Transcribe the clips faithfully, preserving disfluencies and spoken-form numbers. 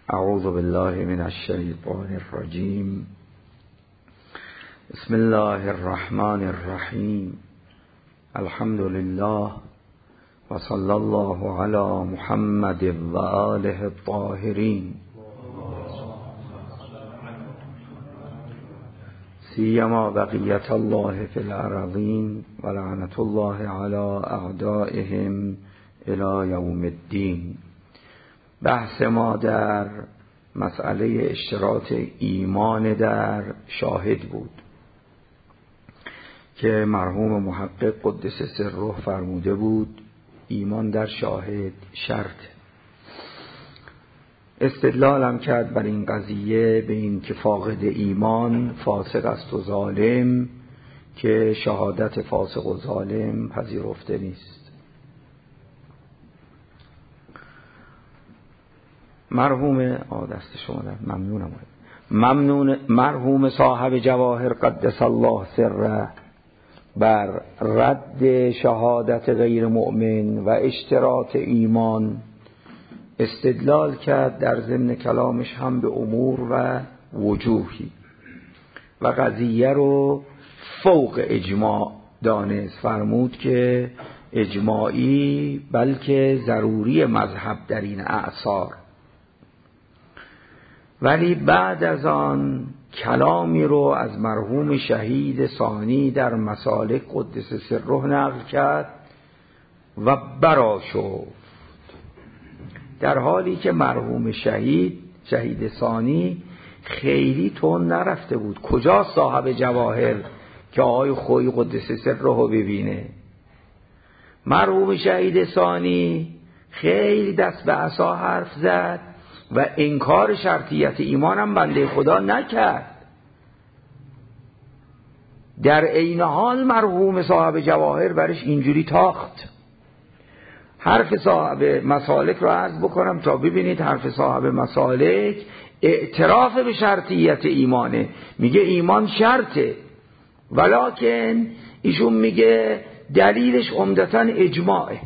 اعوذ بالله من الشیطان الرجیم. بسم الله الرحمن الرحیم. الحمد لله و صلی الله علی محمد و آله الطاهرین، سیما بقیت الله فی الارضین و لعنت الله علی اعدائهم الی یوم الدین. بحث ما در مسئله اشتراط ایمان در شاهد بود که مرحوم محقق قدس سره فرموده بود ایمان در شاهد شرط. استدلالم کرد بر این قضیه به این که فاقد ایمان فاسق است و ظالم، که شهادت فاسق و ظالم پذیرفته نیست. مرحوم آدست شما در ممنونم ممنون مرحوم صاحب جواهر قدس الله سره بر رد شهادت غیر مؤمن و اشتراط ایمان استدلال کرد در ضمن کلامش هم به امور و وجوهی و قضیه رو فوق اجماع دانست. فرمود که اجماعی بلکه ضروری مذهب در این اعصار. ولی بعد از آن کلامی رو از مرحوم شهید ثانی در مسالک قدس سره نقل کرد و برآشفت، در حالی که مرحوم شهید شهید ثانی خیلی تون نرفته بود. کجا صاحب جواهر که آقای خوی قدس سره رو ببینه؟ مرحوم شهید ثانی خیلی دست به عصا حرف زد و انکار شرطیت ایمانم بنده خدا نکرد. در عین حال مرحوم صاحب جواهر برش اینجوری تاخت. حرف صاحب مسالک رو عرض بکنم تا ببینید. حرف صاحب مسالک اعتراف به شرطیت ایمانه، میگه ایمان شرطه، ولکن ایشون میگه دلیلش عمدتاً اجماعه.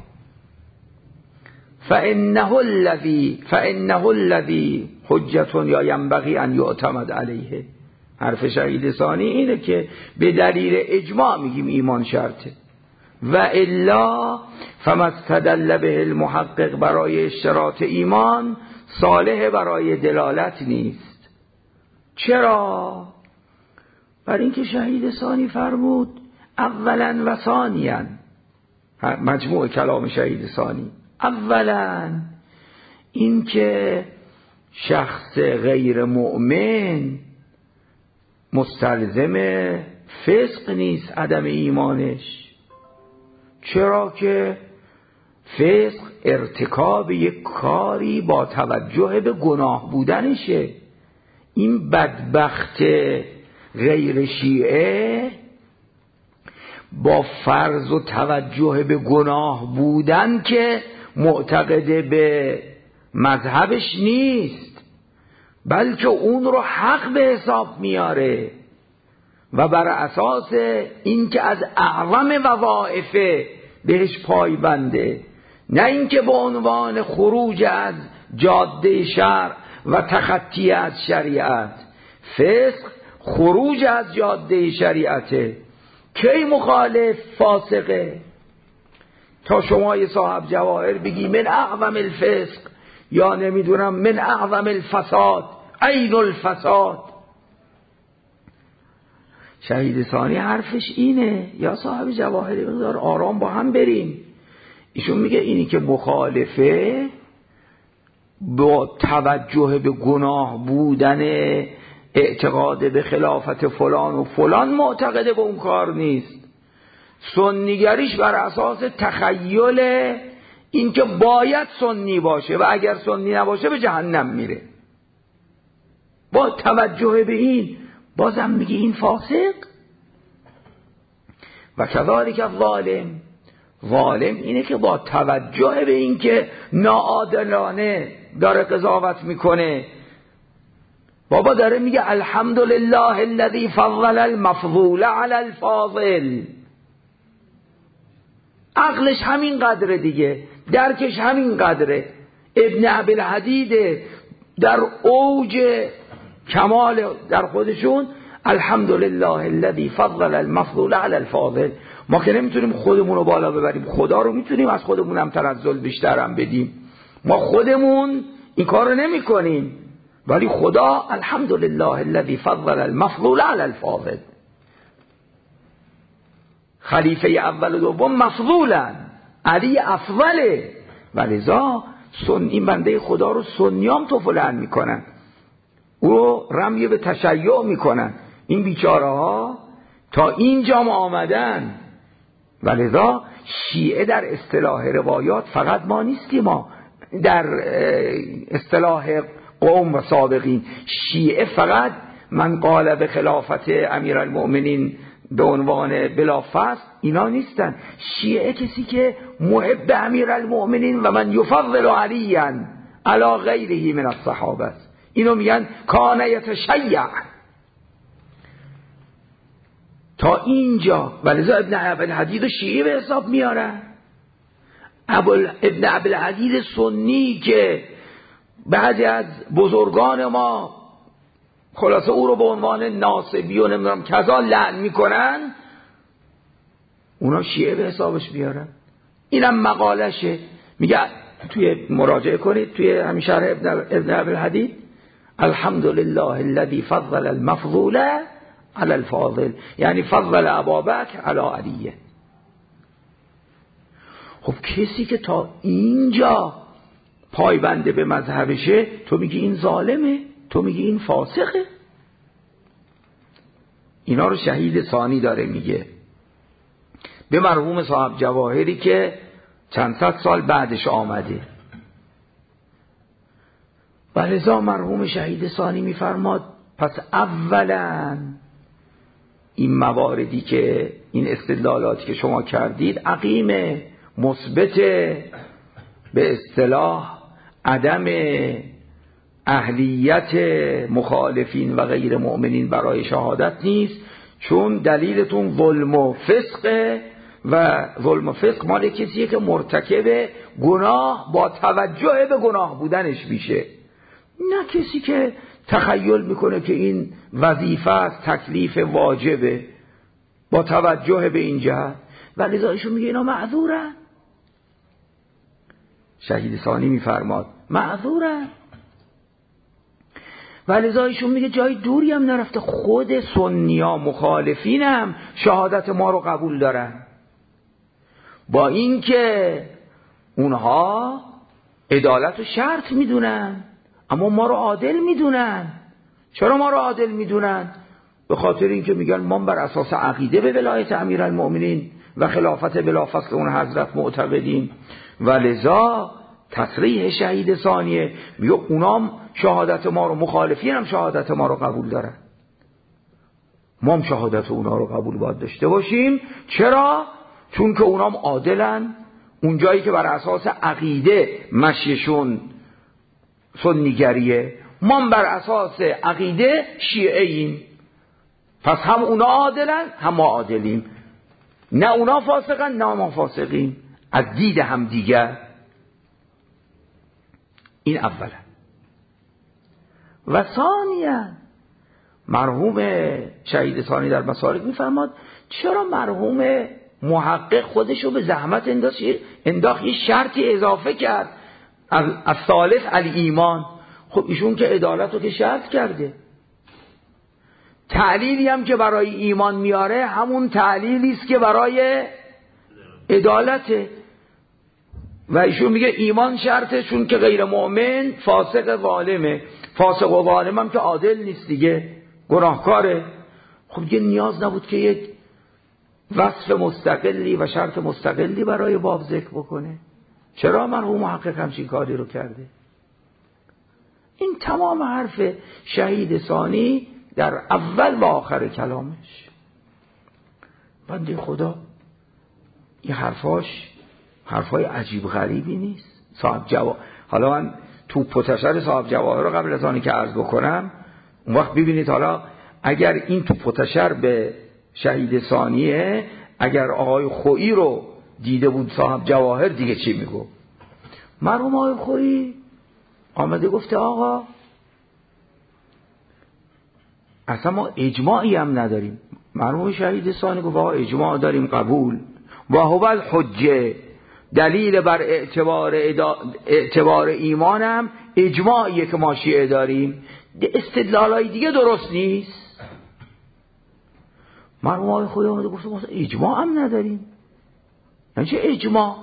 فإنه الذی فإنه الذی حجة یا ینبغی ان یعتمد علیه. حرف شهید ثانی اینه که به دلیل اجماع میگیم ایمان شرطه، و الا فما استدل به المحقق برای اشتراط ایمان صالح برای دلالت نیست. چرا؟ برای اینکه شهید ثانی فرمود اولا و ثانیا، مجموع کلام شهید ثانی، اولا این که شخص غیر مؤمن مستلزم فسق نیست عدم ایمانش. چرا که فسق ارتکاب یک کاری با توجه به گناه بودنشه. این بدبخت غیر شیعه با فرض و توجه به گناه بودن که معتقد به مذهبش نیست، بلکه اون رو حق به حساب میاره و بر اساس اینکه از اعظم وظایف بهش پایبنده، نه اینکه به عنوان خروج از جاده شرع و تخطی از شریعت. فسق خروج از جاده شریعته. کی مخالف فاسقه؟ تا شما یه صاحب جواهر بگی من اعظم الفسق، یا نمیدونم من اعظم الفساد، عین الفساد. شهید ثانی حرفش اینه. یا صاحب جواهر بذار آرام با هم بریم. ایشون میگه اینی که مخالفه با توجه به گناه بودن، اعتقاد به خلافت فلان و فلان معتقده به اون کار نیست. سنیگریش بر اساس تخیل این که باید سنی باشه و اگر سنی نباشه به جهنم میره. با توجه به این بازم میگه این فاسق. و کذالک ظالم، ظالم اینه که با توجه به این که ناعادلانه داره قضاوت میکنه، بابا داره میگه الحمدلله الذی فضل المفضول علی الفاضل. عقلش همین قدره دیگه، درکش همین قدره. ابن ابی الحدید در اوج کمال در خودشون الحمدلله الذی فضل المفضول علی الفاضل. ما که نمیتونیم خودمون رو بالا ببریم، خدا رو میتونیم از خودمون هم تنزل بیشتر هم بدیم. ما خودمون این کار رو نمی کنیم، ولی خدا الحمدلله الذی فضل المفضول علی الفاضل. خلیفه اول و دوم مفضولن، علی افضله، ولذا سن این بنده خدا رو سنیام توفلن میکنن، او رو رمی به تشیع میکنن. این بیچاره ها تا اینجا ما آمدن. ولذا شیعه در اصطلاح روایات فقط ما نیستیم، ما در اصطلاح قوم و سابقین شیعه فقط من قال به خلافت امیرالمؤمنین به عنوان بلا فصل اینا نیستن. شیعه کسی که محب امیرالمؤمنین و من یفضل علیا علی غیره من الصحابه است، اینو میگن کان یتشیع. تا اینجا ولذا ابن ابوالحدید شیعی به حساب میارن. ابن ابوالحدید سنی که بعضی از بزرگان ما خلاصه او رو به عنوان ناصبی و نمیدونم کذا لعن میکنن، اونا شیعه به حسابش بیارن. اینم مقالشه، میگه توی مراجعه کنید توی همین شرح ابن ابوالحدید الحمدلله الذی فضل المفضول علی الفاضل، یعنی فضل ابابکر علی علیه. خب کسی که تا اینجا پایبنده به مذهبشه، تو میگی این ظالمه، تو میگی این فاسقه. اینا رو شهید ثانی داره میگه به مرحوم صاحب جواهری که چند صد سال بعدش آمده. ولذا مرحوم شهید ثانی میفرماد پس اولا این مواردی که این استدلالاتی که شما کردید عقیم مثبت به اصطلاح عدم اهلیت مخالفین و غیر مؤمنین برای شهادت نیست، چون دلیلتون ظلم و فسق و ظلم و فسق مال کسیه که مرتکب گناه با توجه به گناه بودنش میشه، نه کسی که تخیل میکنه که این وظیفه است، تکلیف واجبه با توجه به این جهت. ولی لذایشون میگه اینا معذورن. شهید ثانی میفرماد معذورن. ولی لذایشون میگه جای دوری هم نرفته، خود سنیا مخالفین هم شهادت ما رو قبول دارن، با اینکه اونها عدالت رو شرط میدونن اما ما رو عادل میدونن. چرا ما رو عادل میدونن؟ به خاطر اینکه میگن ما بر اساس عقیده به ولایت امیرالمؤمنین و خلافت بلافاصله اون حضرت معتقدیم. و لذا تصریح شهید ثانیه میگه اونام شهادت ما رو، مخالفین هم شهادت ما رو قبول دارن، ما هم شهادت اونا رو قبول باید داشته باشیم. چرا؟ چون که اونام عادلن، اون جایی که بر اساس عقیده مشیشون سنیگریه، ما بر اساس عقیده شیعه ایم. پس هم اونا عادلن هم ما عادلیم، نه اونا فاسقن نه ما فاسقیم از دید هم دیگر. این اولا. و ثانیا مرحوم شهید ثانی در مسالک میفرماد چرا مرحوم محقق خودشو به زحمت انداخت یه شرطی اضافه کرد از ثالث علی ایمان. خب ایشون که عدالت رو که شرط کرده، تعلیلی هم که برای ایمان میاره همون تعلیلی است که برای عدالته. و ایشون میگه ایمان شرطه چون که غیر مؤمن فاسق ظالمه، فاسق و ظالم هم که عادل نیست دیگه، گناهکاره. خب دیگه نیاز نبود که یک وصف مستقلی و شرط مستقلی برای باب ذکر بکنه. چرا مرحوم محقق همچین کاری رو کرده؟ این تمام حرف شهید ثانی در اول و آخر کلامش. بنده خدا این حرفاش حرفای عجیب غریبی نیست. صاحب جواهر، حالا من تو پتشر صاحب جواهر رو قبل از آنی که عرض بکنم اون وقت ببینید حالا اگر این تو پتشر به شهید ثانیه، اگر آقای خویی رو دیده بود صاحب جواهر دیگه چی میگو؟ مرحوم آقای خویی آمده گفته آقا اصلا ما اجماعی هم نداریم. مرحوم شهید ثانی گفت آقا اجماع داریم قبول. و هو الحجه، دلیل بر اعتبار ادا... اعتبار ایمانم اجماعیه که ما شیعه داریم. استدلالای دیگه درست نیست. مرحوم آقای خدا اومده گفت ما اجماع هم نداریم. یعنی چه اجماع؟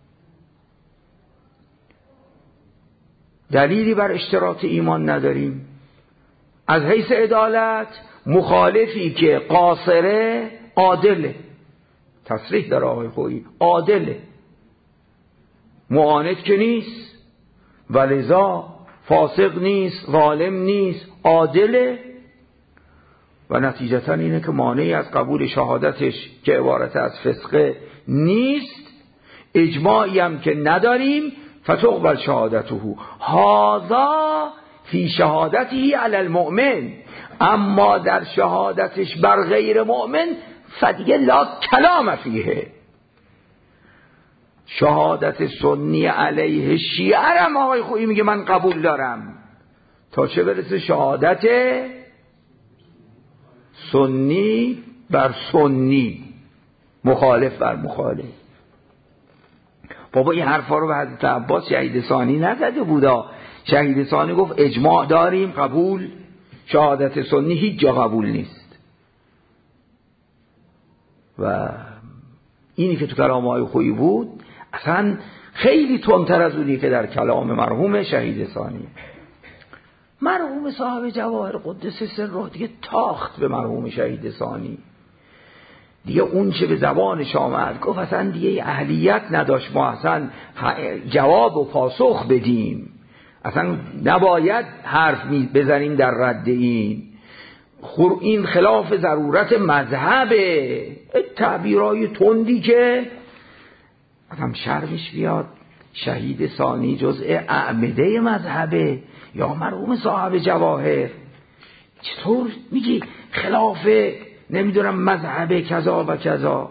دلیلی بر اشتراط ایمان نداریم. از حیث عدالت مخالفی که قاصره عادله، تصریح در آقای خویی عادله، معاند که نیست، ولذا فاسق نیست، ظالم نیست، عادله. و نتیجتا اینه که مانعی از قبول شهادتش که عبارت از فسقه نیست. اجماعی هم که نداریم. فتقبل شهادته هذا فی شهادته علی المؤمن، اما در شهادتش بر غیر مؤمن فدیه لا کلام فیه. شهادت سنی علیه شیعه هم آقای خویی میگه من قبول دارم، تا چه برسه شهادت سنی بر سنی، مخالف بر مخالف. بابا این حرفا رو به حضرت عباس شهید ثانی نزده بودا. شهید ثانی گفت اجماع داریم قبول، شهادت سنی هیچ جا قبول نیست. و اینی که تو کلام آقای خویی بود اصلا خیلی تندتر از اونی که در کلام مرحوم شهید ثانی. مرحوم صاحب جواهر قدس سره دیگه تاخت به مرحوم شهید ثانی، دیگه اون چه به زبانش آمد گفت اصلا دیگه اهلیت نداشت ما اصلا جواب و پاسخ بدیم، اصلا نباید حرف بزنیم در رد این، این خلاف ضرورت مذهبه. تعبیرای تندی که آدم شرمش بیاد. شهید ثانی جزء اعمده مذهبه یا مرحوم صاحب جواهر، چطور میگی خلاف نمیدونم مذهب کذا و کذا؟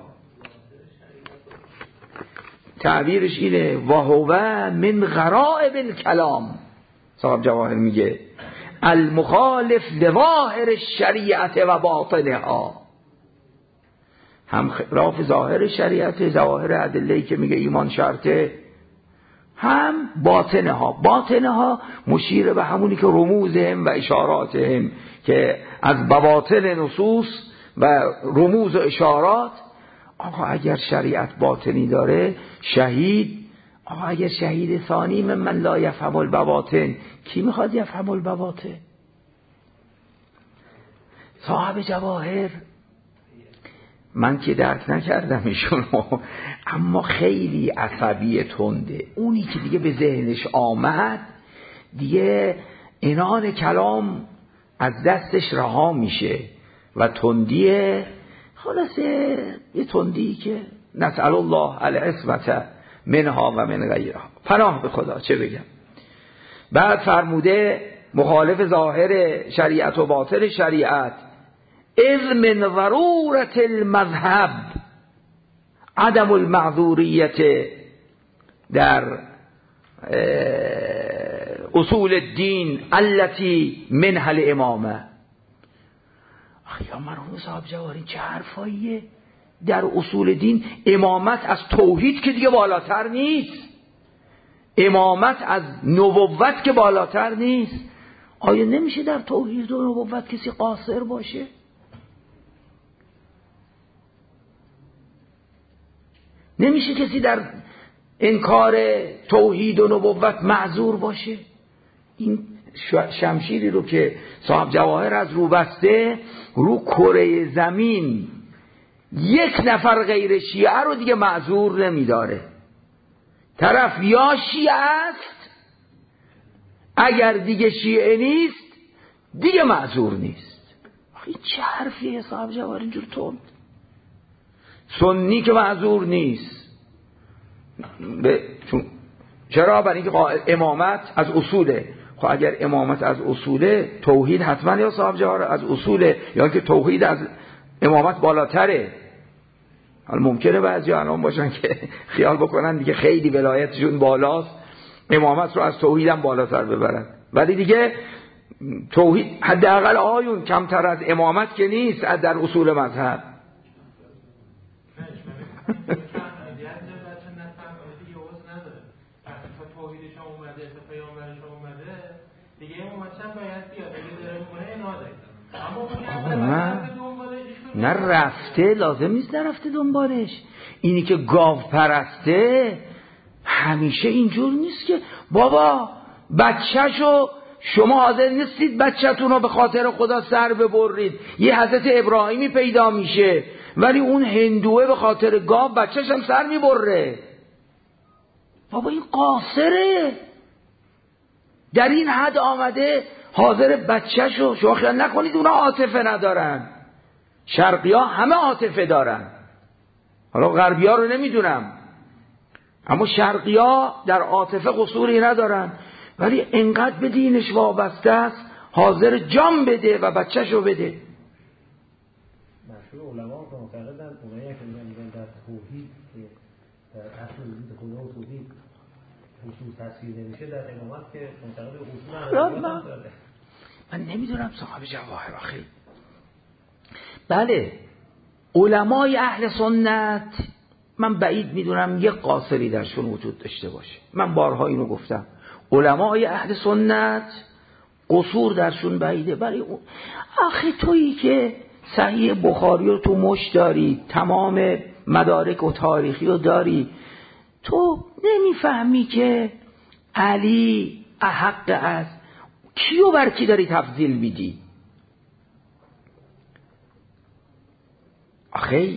تعبیرش اینه و هو من غرائب الکلام. صاحب جواهر میگه المخالف لظاهر الشریعت و باطنها، هم خلاف ظاهر شریعت، ظواهر ادله‌ای که میگه ایمان شرطه، هم باطنها. باطنها مشیر به همونی که رموزهم و اشاراتهم، که از بواطن نصوص و رموز و اشارات. آقا اگر شریعت باطنی داره شهید، آقا اگر شهید ثانی من, من لا یفهم البواطن، کی میخواد یفهم البواطن؟ صاحب جواهر من که درک نکردم ایشونو، اما خیلی عصبی تنده. اونی که دیگه به ذهنش آمد دیگه عنان کلام از دستش رها میشه و تندیه، خلاصه یه تندی که نسأل الله العصمت منها و من غیرها. پناه به خدا، چه بگم. بعد فرموده مخالف ظاهر شریعت و باطن شریعت، اذ من ضرورت المذهب عدم المعذوریت در اصول الدین التي منها الامامه. یا مرحوم صاحب جواری چه حرفاییه؟ در اصول دین امامت از توحید که دیگه بالاتر نیست، امامت از نبوت که بالاتر نیست. آیا نمیشه در توحید و نبوت کسی قاصر باشه؟ نمیشه کسی در انکار توحید و نبوت معذور باشه؟ این شمشیری رو که صاحب جواهر از رو بسته رو کره زمین، یک نفر غیر شیعه رو دیگه معذور نمیداره. طرف یا شیعه است، اگر دیگه شیعه نیست دیگه معذور نیست. این چه حرفیه صاحب جواهر اینجور تند؟ سنی که معذور نیست به چون چرا؟ برای اینکه امامت از اصوله. خب اگر امامت از اصوله، توحید حتما یا صاحب جواهر از اصوله، یا که توحید از امامت بالاتره. حالا ممکنه بعضی الان باشن که خیال بکنن دیگه خیلی ولایتشون بالاست، امامت رو از توحیدم بالاتر ببرن، ولی دیگه توحید حداقل آیون کمتر از امامت که نیست در اصول مذهب. نه رفته لازم نیست نرفته دنبالش. اینی که گاو پرسته همیشه اینجور نیست که بابا بچه‌شو شما حاضر نیستید بچه‌تون رو به خاطر خدا سر ببرید. یه حضرت ابراهیمی پیدا میشه ولی اون هندوه به خاطر گاو بچه‌ش هم سر میبره. بابا این قاصره، در این حد آمده حاضر بچه‌شو. شما خیال نکنید اونا عاطفه ندارن. شرقی ها همه عاطفه دارن، حالا غربی ها رو نمیدونم، اما شرقی ها در عاطفه قصوری ندارن، ولی انقدر به دینش وابسته است حاضر جان بده و بچه‌شو بده. مشهور علما که معتقدن اونایی که میگن در توحید که در اصل وجود خدا و توحید اصول تصویر نمیشه، در امامت که معتقد اصول من, من نمیدونم صاحب جواهر آخری. بله علمای اهل سنت من بعید میدونم یک قاصری درشون وجود داشته باشه. من بارها اینو گفتم، علمای اهل سنت قصور درشون بعیده. برای آخه تویی که صحیح بخاری رو تو مش داری، تمام مدارک و تاریخی رو داری، تو نمیفهمی که علی احق است؟ کیو بر کی داری تفضیل میدی؟ آخه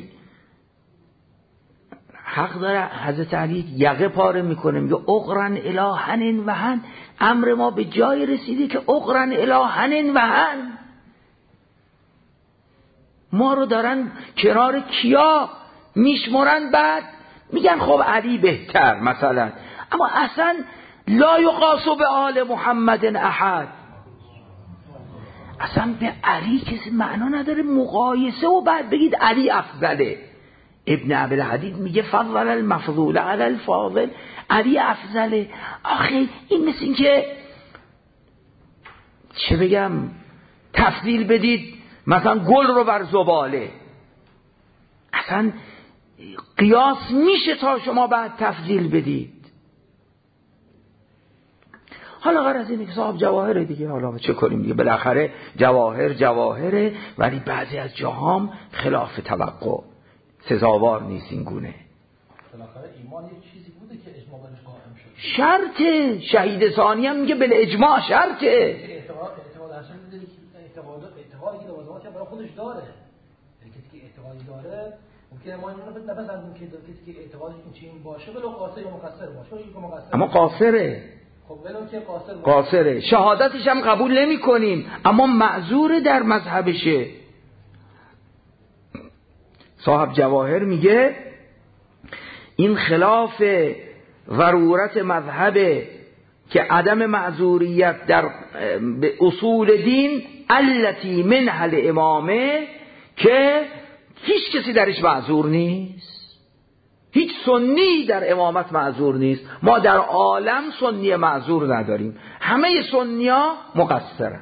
حق داره حضرت علی یقه پاره میکنه، میگه اقرن الهن و هن. امر ما به جای رسیده که اقرن الهن و هن. ما رو دارن کنار کیا میشمرن، بعد میگن خب علی بهتر مثلا، اما اصلا لا یقاس به آل محمد احد. اصلا به علی کسی معنا نداره مقایسه و بعد بگید علی افضله. ابن عبدالحدید میگه فضل المفضول علی الفاضل، علی افضله. آخه این مثل این که چه بگم تفضیل بدید مثلا گل رو بر زباله. اصلا قیاس میشه تا شما بعد تفضیل بدید. حالا غیر از اینه که صاحب جواهره دیگه، حالا چه کنیم دیگه، بالاخره جواهر جواهره، ولی بعضی از جاهام خلاف توقع سزاوار نیست این گونه. بالاخره ایمان یه چیزی بوده که اجماع برش قائم شد. شرطه. شهید ثانی هم میگه بالاجماع شرطه. اعتقاد اعتقاد اصلا میدونی که اعتقاد اعتقادی که لوازمات برای خودش داره. کسی که اعتقادی داره ممکنه ما اینو نپسندیم که کسی که اعتقادش این چنین باشه ولو قاصر یا مقصر باشه، ولی مقصر اما قاصره. خب ولو که قاصر باشه قاصره، شهادتش هم قبول نمی کنیم اما معذور در مذهبشه. صاحب جواهر میگه این خلاف ضرورت مذهبه که عدم معذوریت در اصول دین التی منها الامامه، که هیچ کسی درش معذور نیست. هیچ سنی در امامت معذور نیست. ما در عالم سنی معذور نداریم، همه سنی ها مقصرن.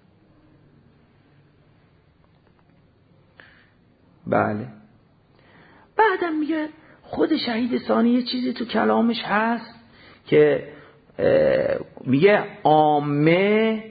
بله. بعدم میگه خود شهید ثانی یه چیزی تو کلامش هست که میگه عامه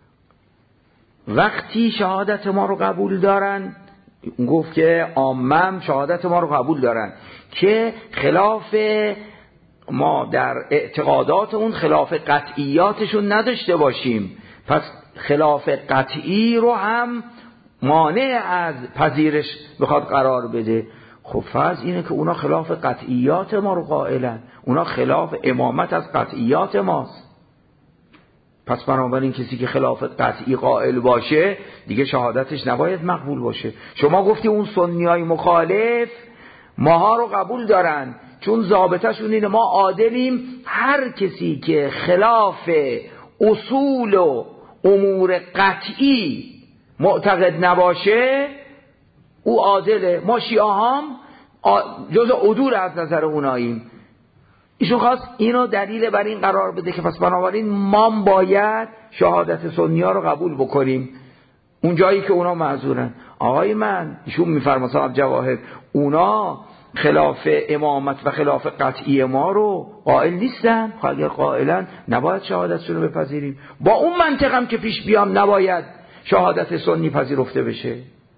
وقتی شهادت ما رو قبول دارن، گفت که عامه شهادت ما رو قبول دارن که خلاف ما در اعتقادات اون خلاف قطعیاتشون نداشته باشیم، پس خلاف قطعی رو هم مانع از پذیرش بخواد قرار بده. خب فرض اینه که اونا خلاف قطعیات ما رو قائلن، اونا خلاف امامت از قطعیات ماست. پس بنابراین کسی که خلاف قطعی قائل باشه دیگه شهادتش نباید مقبول باشه. شما گفتی اون سنیای مخالف ماها رو قبول دارن چون ضابطه‌شون اینه ما عادلیم. هر کسی که خلاف اصول و امور قطعی معتقد نباشه او عادله. ما شیعه هم جز عدول از نظر اوناییم. ایشون خواست اینو دلیل بر این قرار بده که پس بنابراین ما باید شهادت سنی ها رو قبول بکنیم اون جایی که اونا معذورن. آقای من ایشون میفرما صاحب جواهر اونا خلاف امامت و خلاف قطعی ما رو قائل نیستن، اگر قائلن نباید شهادتشون رو بپذیریم. با اون منطقم که پیش بیام نباید شهادت سنی پذیرفته بشه.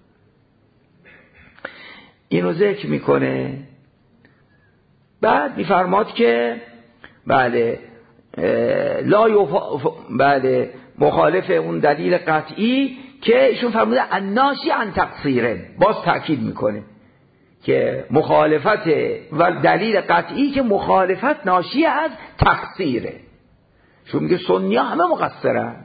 اینو ذکر میکنه. بعد میفرماد که بله لا یف... بله مخالف اون دلیل قطعی که ایشون فرموده الناشی عن تقصیره، باز تأکید میکنه که مخالفت و دلیل قطعی که مخالفت ناشی از تقصیره، چون میگه سنی ها همه مقصرن.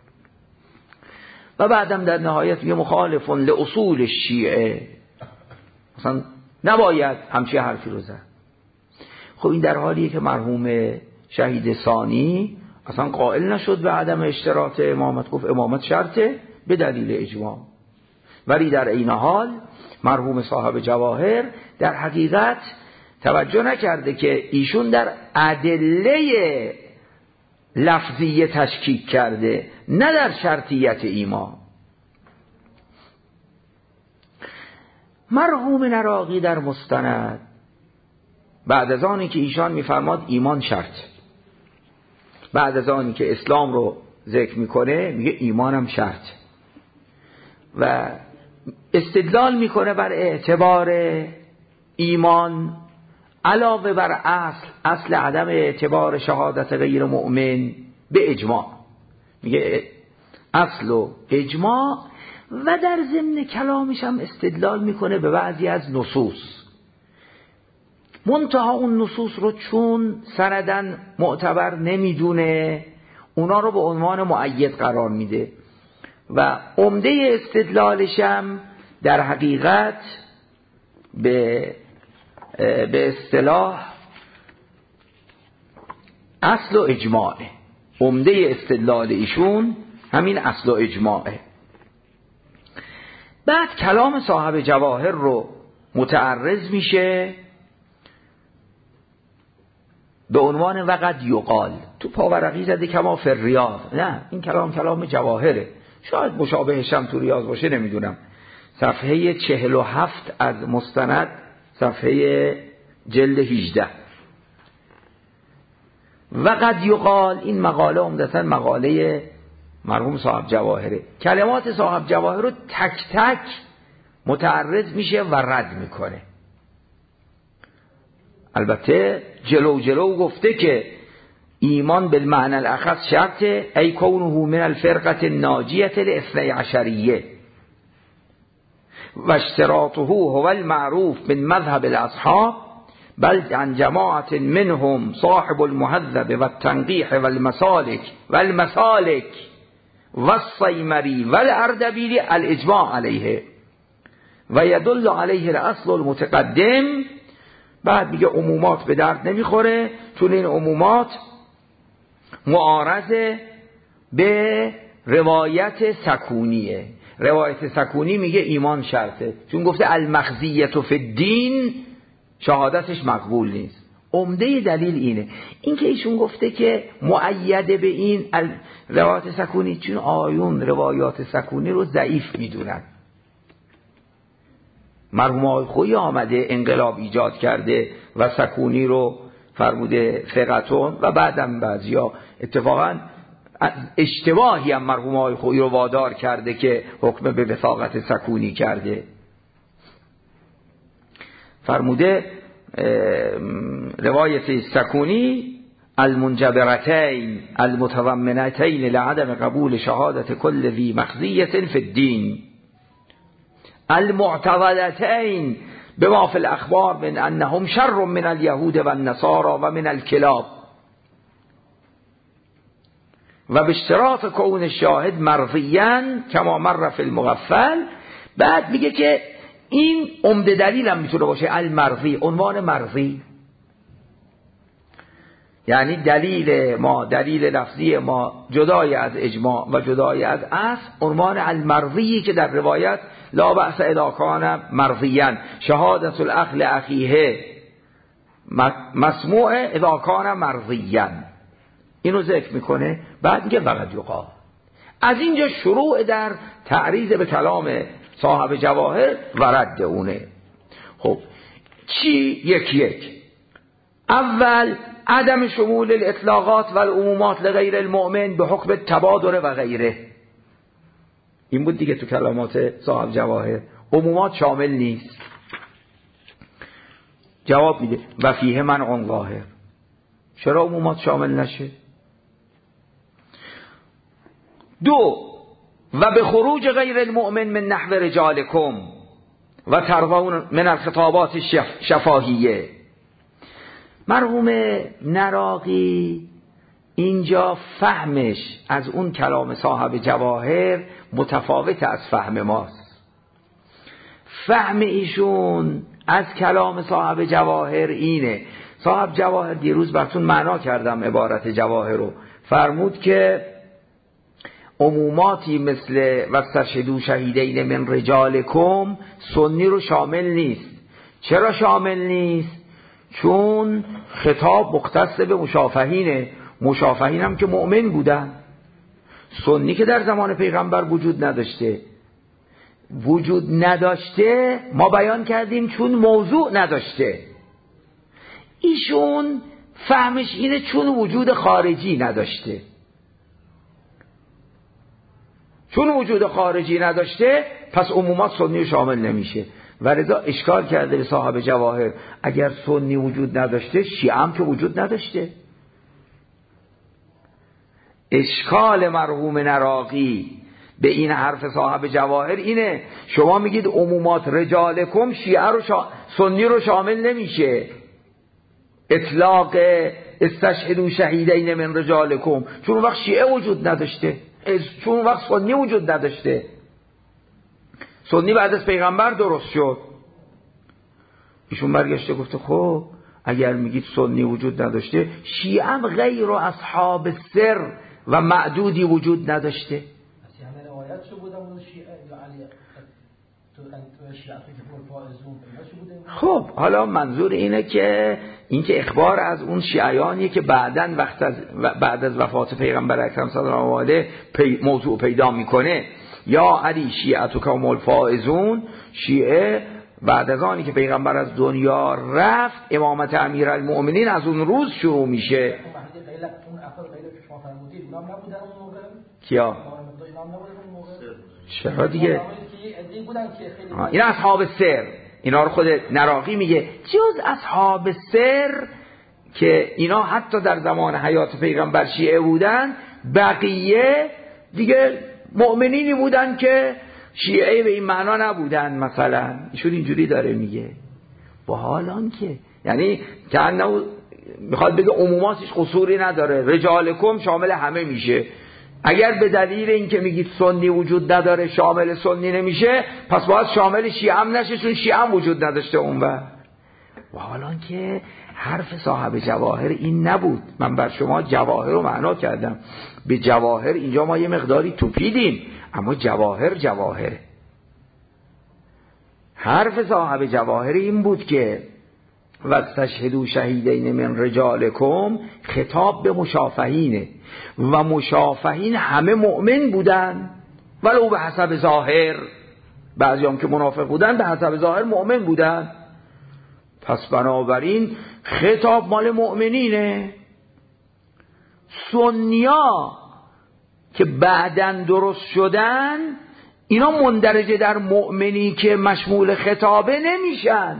و بعدم در نهایت میگه مخالف لاصول شیعه، مثلا نباید همچی حرفی رو زد. خب این در حالیه که مرحوم شهید ثانی اصلا قائل نشد به عدم اشتراط امامت، گفت امامت شرطه به دلیل اجماع. ولی در این حال مرحوم صاحب جواهر در حقیقت توجه نکرده که ایشون در ادله لفظی تشکیک کرده، نه در شرطیت ایمان. مرحوم نراقی در مستند بعد از آنی که ایشان میفرماد ایمان شرط، بعد از آنی که اسلام رو ذکر میکنه میگه ایمانم شرط و استدلال میکنه بر اعتبار ایمان علاوه بر اصل اصل عدم اعتبار شهادت غیر مؤمن به اجماع. میگه اصل و اجماع و در ضمن کلامش هم استدلال میکنه به بعضی از نصوص، منتها اون نصوص رو چون سندن معتبر نمیدونه اونا رو به عنوان مؤید قرار میده و عمده استدلالش هم در حقیقت به به اصطلاح اصل و اجماعه. عمده استدلال ایشون همین اصل و اجماعه. بعد کلام صاحب جواهر رو متعرض میشه به عنوان وقد یقال، تو پاورقی زده کما فی ریاض. نه، این کلام کلام جواهره، شاید مشابهش هم تو ریاض باشه نمیدونم. صفحه چهل و هفت از مستند، صفحه جلد هجده. وقد یقال این مقاله عمدتاً مقاله مرحوم صاحب جواهره. کلمات صاحب جواهر رو تک تک متعرض میشه و رد میکنه. البته جلو جلو گفته که ایمان بالمعنى الاخص شرطه ای کونه من الفرقه الناجیه الاثنی عشریه و اشتراطه هو المعروف من مذهب الاصحاب بل عن جماعت منهم صاحب المهذب و التنقیح و المسالک و المسالک و الصیمری و الاردبیلی الاجماع علیه و یدل علیه الاصل المتقدم. بعد میگه عمومات به درد نمیخوره چون این عمومات معارضه به روایت سکونیه. روایت سکونی میگه ایمان شرطه، چون گفته المخزیة فی الدین شهادتش مقبول نیست. عمده دلیل اینه، این که ایشون گفته که مؤیده به این روایت سکونی، چون آیون روایات سکونی رو ضعیف میدونن. مرحوم آقای خویی آمده انقلاب ایجاد کرده و سکونی رو فرموده ثقتون و بعدم بعضیا اتفاقا اشتباهی هم مرحوم آقای خویی رو وادار کرده که حکم به وثاقت سکونی کرده. فرموده روایت سکونی المنجبرتین المتضمنتین لعدم قبول شهادت کل ذی مخزیة فی الدین المعتضدتین بما فی الاخبار من انهم شر من اليهود و النصارى و من الكلاب و به اشتراط کون شاهد مرضیاً کما مر فی المغفل. بعد میگه که این عمده دلیل هم میتونه باشه المرضی، عنوان مرضی یعنی دلیل ما، دلیل لفظی ما جدای از اجماع و جدای از اصل، عنوان المرضی که در روایت لا بأس اذا کان مرضیاً شهادت الاخ لاخیه مسموع اذا کان مرضیا، اینو ذکر میکنه. بعد میگه وقد یقال. از اینجا شروع در تعریض به کلام صاحب جواهر و رد اونه. خب چی؟ یک یک. اول عدم شمول الاطلاقات و العمومات لغیر المؤمن به حکم تبادر و غیره. این بود دیگه تو کلمات صاحب جواهر، عمومات شامل نیست. جواب میده و فیه منع ظاهر. چرا عمومات شامل نشه؟ دو و به خروج غیر المؤمن من نحو رجالکم و ترضون من الخطابات شفاهیه. مرحوم نراقی اینجا فهمش از اون کلام صاحب جواهر متفاوت از فهم ماست. فهم ایشون از کلام صاحب جواهر اینه. صاحب جواهر دیروز براتون معنا کردم عبارت جواهر رو. فرمود که عموماتی مثل واستشهدوا شهیدین من رجالکم سنی رو شامل نیست. چرا شامل نیست؟ چون خطاب مختص به مشافهینه. مشافهین هم که مؤمن بودن. سنی که در زمان پیغمبر وجود نداشته. وجود نداشته ما بیان کردیم چون موضوع نداشته. ایشون فهمش اینه چون وجود خارجی نداشته. چون وجود خارجی نداشته پس عمومات سنی شامل نمیشه. و لذا اشکال کرده به صاحب جواهر اگر سنی وجود نداشته شیعه هم که وجود نداشته. اشکال مرحوم نراقی به این حرف صاحب جواهر اینه شما میگید عمومات رجالکم شیعه رو شا... سنی رو شامل نمیشه. اطلاق استشهدوا شهیدین من رجالکم چون وقت شیعه وجود نداشته، چون وقت سنی وجود نداشته. سنی بعد از پیغمبر درست شد. ایشون برگشته گفته خب اگر میگید سنی وجود نداشته شیعه هم غیر و اصحاب سر و معدودی وجود نداشته. خب حالا منظور اینه که این که اخبار از اون شیعیانیه که بعدن وقت از بعد از وفات پیغمبر اکرم صلی الله علیه پی موضوع پیدا میکنه. یا علی شیعتک هم الفائزون، شیعه بعد از آنی که پیغمبر از دنیا رفت امامت امیرالمؤمنین از اون روز شروع میشه. کیا؟ چرا دیگه؟ این اصحاب سر، اینا رو خود نراقی میگه جز اصحاب سر که اینا حتی در زمان حیات پیغمبر شیعه بودن، بقیه دیگه مؤمنینی بودن که شیعه به این معنا نبودن. مثلا ایشون اینجوری داره میگه با حالان که یعنی که انه میخواد بگه عموماتش قصوری نداره، رجالکم شامل همه میشه. اگر به دلیل اینکه میگید سنی وجود نداره شامل سنی نمیشه پس باید شامل شیعه هم نشه چون شیعه هم وجود نداشته اون وقت. و حالا که حرف صاحب جواهر این نبود. من بر شما جواهر رو معنا کردم. به جواهر اینجا ما یه مقداری توپیدیم اما جواهر جواهر. حرف صاحب جواهر این بود که واستشهدوا شهیدین من رجالکم خطاب به مشافهینه و مشافهین همه مؤمن بودن ولو به حسب ظاهر. بعضی هم که منافق بودن به حسب ظاهر مؤمن بودن. پس بنابراین خطاب مال مؤمنینه. سنیا که بعدن درست شدن اینا مندرجه در مؤمنی که مشمول خطابه نمیشن،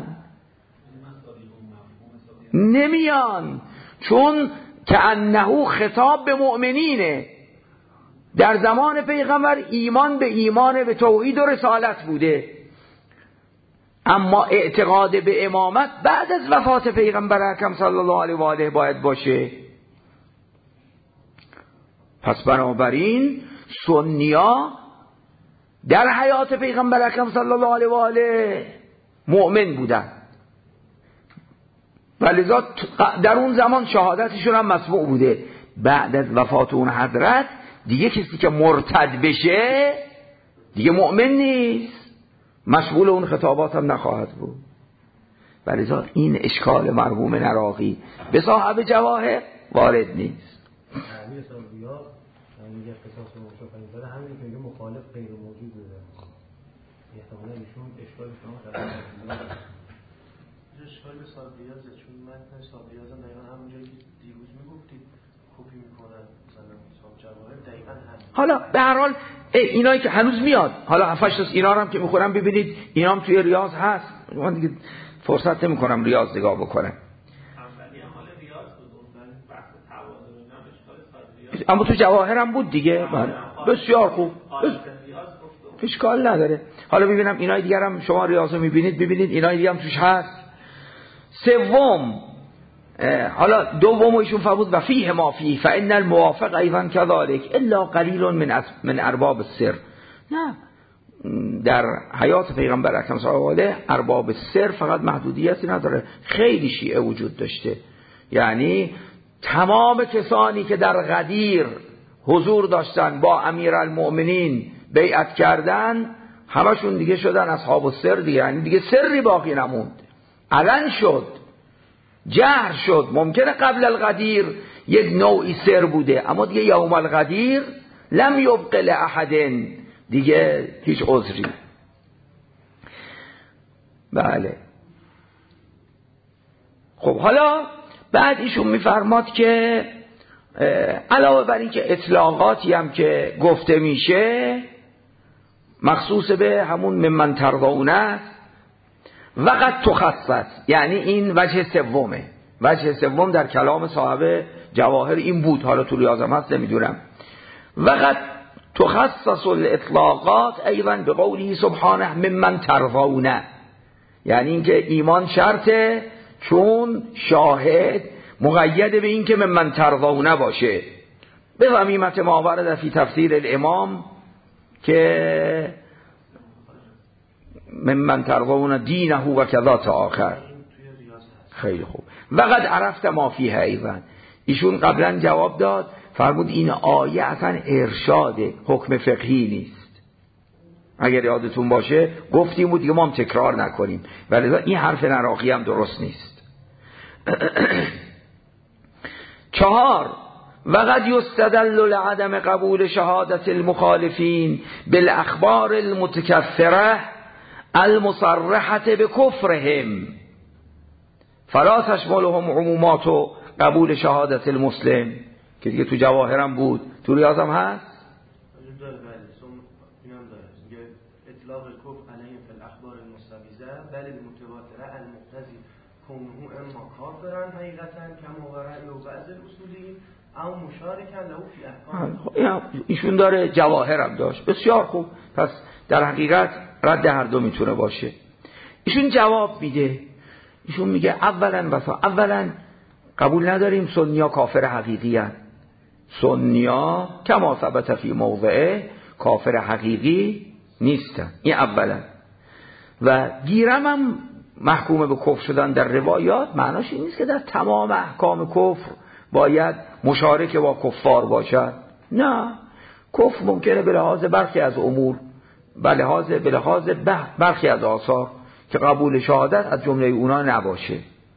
نمیان، چون که انه خطاب به مؤمنینه. در زمان پیغمبر ایمان به ایمان به توحید و رسالت بوده، اما اعتقاد به امامت بعد از وفات پیغمبر اکرم صلی الله علیه و آله باید باشه. پس بنابراین سنیا در حیات پیغمبر اکرم صلی الله علیه و آله مؤمن بودن و لذا در اون زمان شهادتشون هم مسموع بوده. بعد از وفات اون حضرت دیگه کسی که مرتد بشه دیگه مؤمن نیست، مشغول اون خطابات هم نخواهد بود. ولذا این اشکال مرحوم نراقی به صاحب جواهر وارد نیست. تعبیر صاحب ریاض میگه قصاص مشافهه داره، همین که میگه مخالف غیر موجود بوده. احتمالاً ایشون اشکال شما در اشکال به صاحب ریاضه، چون متن صاحب ریاض دقیقاً همونجایی که دیروز میگفتید کپی میکنن مثلا صاحب جواهر دقیقاً همین. حالا به هر حال اینایی که هنوز میاد، حالا هفتش تا اینا هم که میخورم ببینید اینا هم توی ریاض هست. من دیگه فرصت نمیکنم ریاض نگاه بکنم. اما تو جواهرم بود دیگه. بسیار خوب، اشکال نداره. حالا ببینم اینای دیگر هم شما ریاضو میبینید، ببینید اینای دیگه هم توش هست. سوم، حالا دوم ایشون فرمود و فیه ما فیه فان الموافق ایضا كذلك الا قلیل من من ارباب السر. نه، در حیات پیغمبر اکرم صلی الله علیه ارباب السر فقط محدودیتی نداره، خیلی شیعه وجود داشته. یعنی تمام کسانی که در غدیر حضور داشتن با امیرالمؤمنین بیعت کردن همشون دیگه شدن اصحاب السر دیگه. یعنی دیگه سری باقی نموند، علن شد، جهر شد. ممکنه قبل الغدیر یک نوعی سر بوده، اما دیگه یوم الغدیر لم یبق لأحد، دیگه هیچ عذری. بله. خب حالا بعد ایشون میفرماد که علاوه بر این که اطلاقاتی هم که گفته میشه مخصوص به همون ممن ترضونه است، وقت تخصص، یعنی این وجه سومه. وجه سوم در کلام صاحب جواهر این بود، حالا تو ریاضم هست نمیدونم. وقت تخصص الاطلاقات ایضا به قوله سبحانه ممن ترضونه، یعنی اینکه ایمان شرطه، چون شاهد مقید به این که ممن ترضونه باشه. به ضمیمت ما ورد فی تفسیر الامام که ممن ترضون دینه و کذا تا آخر. خیلی خوب. وقد عرفت ما فیه ایضا، ایشون قبلا جواب داد، فرمود این آیه اصلا ارشاده، حکم فقهی نیست. اگر یادتون باشه گفتیم و دیگه ما هم تکرار نکنیم، ولی این حرف نراقی هم درست نیست. چهار، وقد یستدل لعدم قبول شهادت المخالفین بالاخبار المتکثره المصرحه بکفرهم فلا تشملهم عمومات و قبول شهادت المسلم، که دیگه تو جواهرم بود، تو ریاضم هست. اطلاق الكفر عليهم في الاخبار المستفیضه بل المتواتره المقتضی كونه اما کافرا حقیقتا کما ورای و بعض الاصولی او مشارکا له فی احکام. ایشون داره جواهرم داشت، بسیار خوب. پس در حقیقت رد هر دو میتونه باشه. ایشون جواب میده، ایشون میگه اولا وفا اولا قبول نداریم سنیا کافر حقیقی هست. سنیا کما ثبت فی موضعه کافر حقیقی نیستن، این اولا. و گیرم هم محکوم به کفر شدن در روایات معناش این نیست که در تمام احکام کفر باید مشارک با کفار باشد. نه، کفر ممکنه به لحاظ برخی از امور، به لحاظ به لحاظ برخی از آثار که قبول شهادت از جمله اونا نباشه.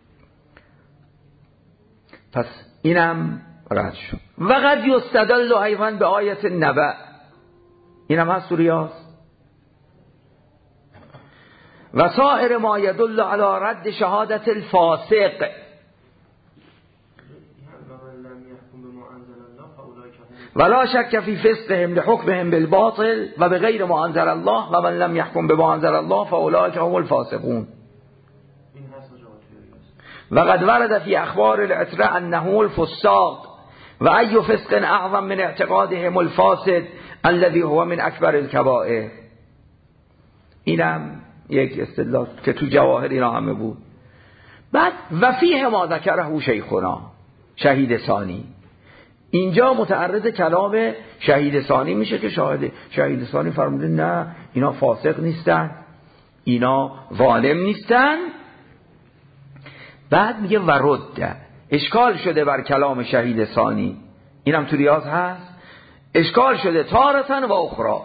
پس اینم رد شد. وقد یستدل ایضا به آیت نبأ، اینم هست تو ریاض. و سائر ما يدل على رد شهادت الفاسق ولا شك في فسقهم لحكمهم بالباطل و بغیر ما انزل الله و من لم يحكم بما انزل الله فاولئك هم الفاسقون. وقد ورد في اخبار العترة انهم الفساق و ای فسق اعظم من اعتقادهم الفاسد الذي هو من اکبر الكبائر. اینم یک استدلال که تو جواهر اینا همه بود. بعد و فیه ما ذکره شیخنا شهید ثانی، اینجا متعرض کلام شهید ثانی میشه که شاهد شهید ثانی فرموده نه اینا فاسق نیستن، اینا ظالم نیستن. بعد میگه ورد، اشکال شده بر کلام شهید ثانی، اینم تو ریاض هست. اشکال شده تارتن و اخرى،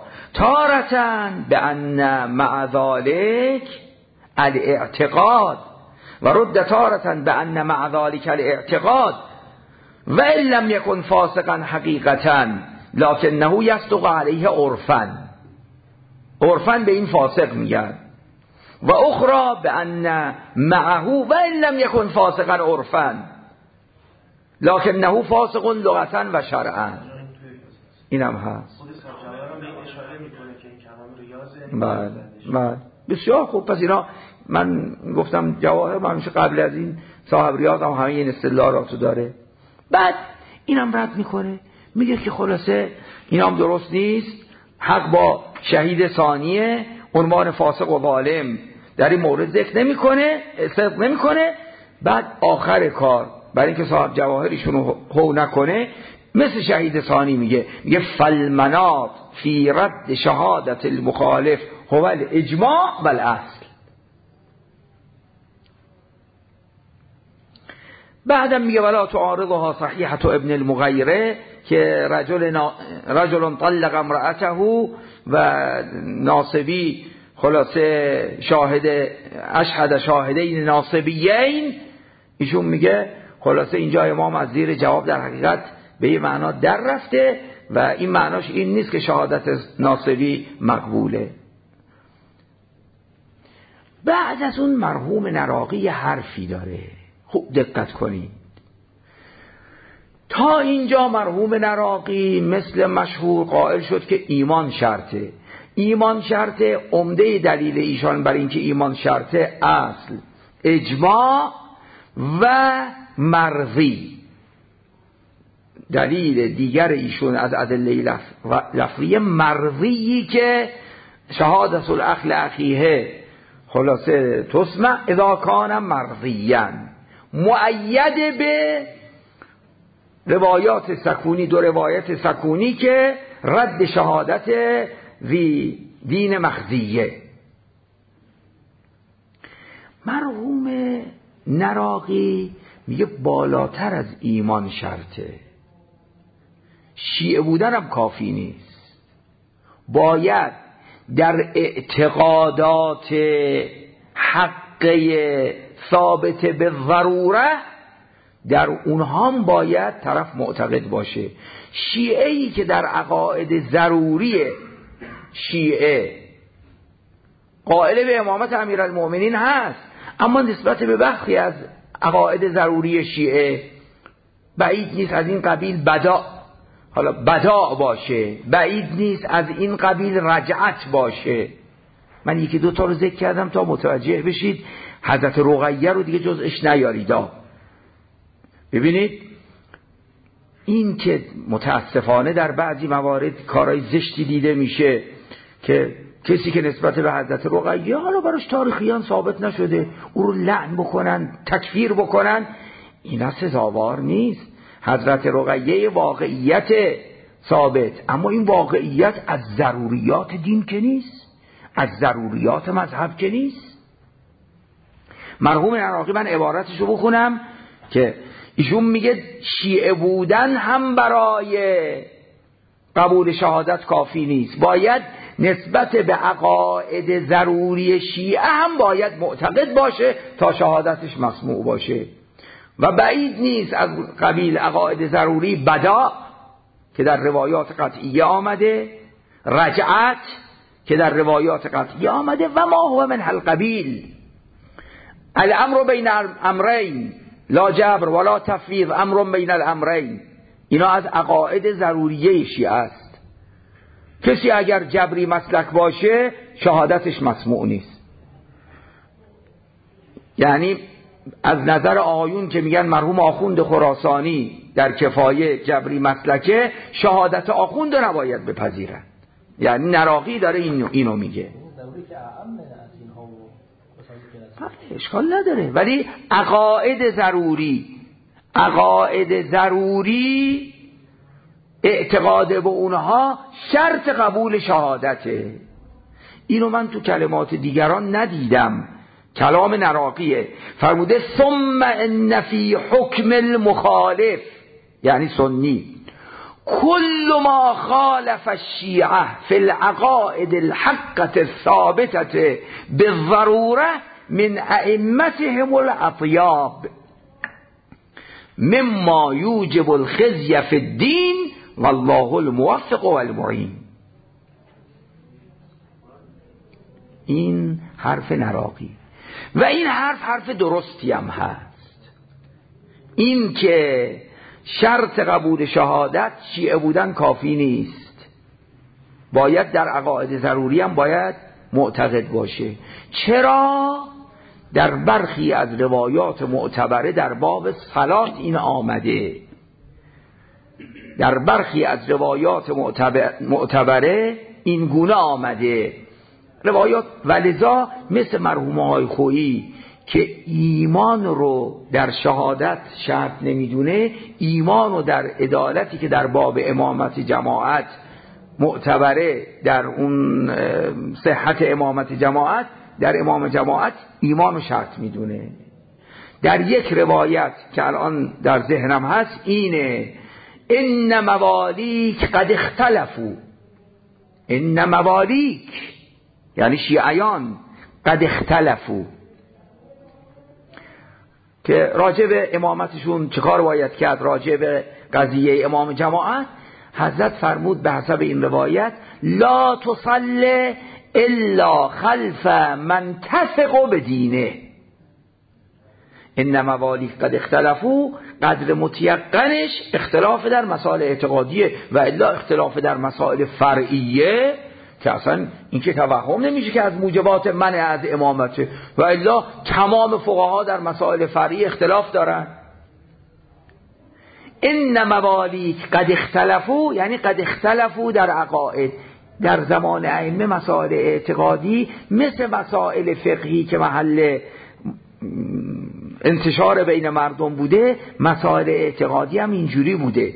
تارتن به ان مع ذلك الاعتقاد و رد تارة بأن مع ذلك الاعتقاد و ان لم يكن فاسقا حقیقتا لکنه یصدق علیه عرفا. عرفا به این فاسق میگن. و اخرى بأن معه و ان لم يكن فاسقا عرفا لکنه فاسق لغتا و شرعا. اینم هست. بله بله بسیار خوب. پس اینا من گفتم جواهر من همیشه قبل از این صاحب ریاض هم همه این اصطلاحاتو داره. بعد اینم رد میکنه میگه که خلاصه اینام درست نیست، حق با شهید ثانیه، عنوان فاسق و ظالم در این مورد ذکر نمیکنه، صدق نمیکنه. بعد آخر کار برای اینکه صاحب جواهر ایشونو هو نکنه مثل شهید ثانی میگه میگه فالمناط فی رد شهادت المخالف هو الاجماع و الاصل. بعدم میگه ولا تعارضها صحیحة ابن المغیره که رجل, نا... رجل طلق امرأته و ناصبی خلاصه شاهد اشهد شاهدین ناصبیین. ایشون میگه خلاصه اینجا امام از زیر جواب در حقیقت به این معنا در رفته و این معناش این نیست که شهادت ناصبی مقبوله. بعد از اون مرحوم نراقی حرفی داره، خوب دقت کنید. تا اینجا مرحوم نراقی مثل مشهور قائل شد که ایمان شرطه. ایمان شرطه، عمده دلیل ایشان برای اینکه ایمان شرطه اصل، اجماع و مروی. دلیل دیگر ایشون از ادله لفظی مرویی که شهادت الاخ لاخیه خلاصه تسمع اذا کان مرضیا، مؤید به روایات سکونی، دو روایت سکونی که رد شهادت ذی دین مخزیه. مرحوم نراقی میگه بالاتر از ایمان شرطه، شیعه بودن هم کافی نیست، باید در اعتقادات حقه ثابت به ضروره در اونها هم باید طرف معتقد باشه. شیعه‌ای که در عقاید ضروری شیعه قائل به امامت امیرالمؤمنین هست، اما نسبت به بخشی از عقاید ضروری شیعه بعید نیست از این قبیل بدا، حالا بدا باشه، بعید نیست از این قبیل رجعت باشه. من یکی دو تا رو ذکر کردم تا متوجه بشید، حضرت رقیه رو دیگه جزش نیاریدا. ببینید این که متاسفانه در بعضی موارد کارهای زشتی دیده میشه که کسی که نسبت به حضرت رقیه حالا براش تاریخیان ثابت نشده او رو لعن بکنن، تکفیر بکنن، اینا سزاوار نیست. حضرت رقیه واقعیت ثابت، اما این واقعیت از ضروریات دین که نیست، از ضروریات مذهب که نیست. مرحوم نراقی من عبارتشو بخونم که ایشون میگه شیعه بودن هم برای قبول شهادت کافی نیست، باید نسبت به عقاید ضروری شیعه هم باید معتقد باشه تا شهادتش مسموع باشه. و بعید نیست از قبیل عقاید ضروری بدا که در روایات قطعیه آمده، رجعت که در روایات قطعیه آمده، و ما هو من القبیل الامر بین الامرین لا جبر ولا تفویض امر بین الامرین. اینا از عقاید ضروریه شیعه است. کسی اگر جبری مسلک باشه شهادتش مسموع نیست. یعنی از نظر آیون که میگن مرحوم آخوند خراسانی در کفایه جبری مسلکه، شهادت آخوند رو نباید بپذیرن. یعنی نراقی داره اینو, اینو میگه. اشکال نداره، ولی عقاید ضروری عقاید ضروری اعتقاد به اونها شرط قبول شهادته. اینو من تو کلمات دیگران ندیدم، کلام نراقیه. فرموده ثم ان فی حکم المخالف، یعنی سنی، کل ما خالف الشیعه فی العقائد الحقه الثابته بالضروره من ائمتهم الاطیاب مما یوجب الخزي في الدین والله الموفق والمعین. این حرف نراقی و این حرف حرف درستی هم هست. این که شرط قبول شهادت شیعه بودن کافی نیست، باید در عقاید ضروری هم باید معتقد باشه. چرا؟ در برخی از روایات معتبره در باب صلات این آمده، در برخی از روایات معتبره این گونه آمده روایات. ولذا مثل مرحوم های خویی که ایمان رو در شهادت شرط نمیدونه، ایمان رو در عدالتی که در باب امامت جماعت معتبره، در اون صحت امامت جماعت، در امام جماعت ایمان رو شرط میدونه. در یک روایت که الان در ذهنم هست اینه: ان موالیک قد اختلفوا، ان موالیک یعنی شیعیان، قد اختلفوا، که راجع به امامتشون چه کار باید کرد، راجع به قضیه امام جماعت حضرت فرمود به حسب این روایت: لا تصلی الا خلف من تثق بدینه. ان موالیک قد اختلفوا، قدر متیقنش اختلاف در مسائل اعتقادیه، و الا اختلاف در مسائل فرعیه که اصلا این که توهم نمیشه که از موجبات منع از امامته، و الا تمام فقها در مسائل فرعی اختلاف دارن. ان موالیک قد اختلفوا یعنی قد اختلفوا در عقاید. در زمان ائمه مسائل اعتقادی مثل مسائل فقهی که محل انتشار بین مردم بوده، مسائل اعتقادی هم اینجوری بوده،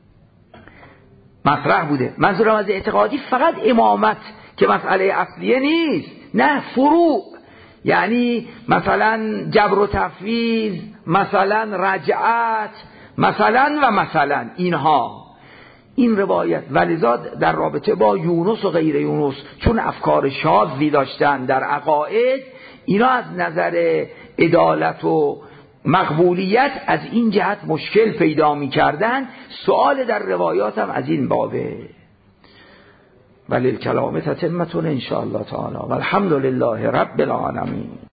مطرح بوده. منظورم از اعتقادی فقط امامت که مسئله اصلیه نیست، نه، فروع، یعنی مثلا جبر و تفویض، مثلا رجعت، مثلا و مثلا اینها. این روایت ولذا در رابطه با یونس و غیر یونس چون افکار شاذی داشتن در عقاید، اینا از نظر عدالت و مقبولیت از این جهت مشکل پیدا می کردن. سوال در روایات هم از این بابه. ولی الکلام تتمتون ان شاء الله تعالی والحمد لله رب العالمین.